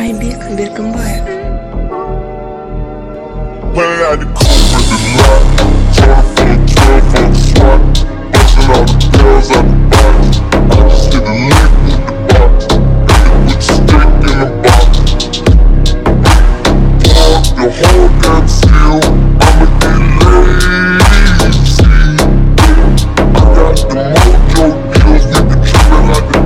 Mai biar kembali. Playing out the coupe with the lot. Trying to fuck 12 fuck SWAT. Busting all the bells out the box. I just hit a lick with the box. And put your stick in the box. Park the whole damn skill. I'ma get lazy. I got the mojo deals with the trippin' like the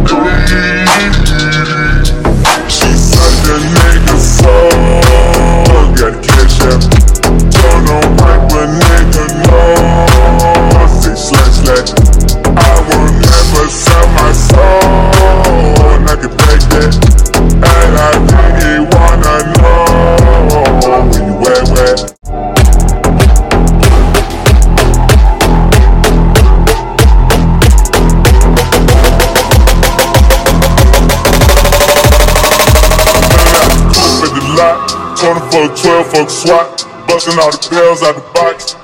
80s. She said the nigga soul. Got cash out. Don't know right, but nigga know. I say slash. I will never sell my soul. And I can take that. And I really wanna know when you where. Tryna fuck 12 fuck SWAT. Bustin' all the bells out the box.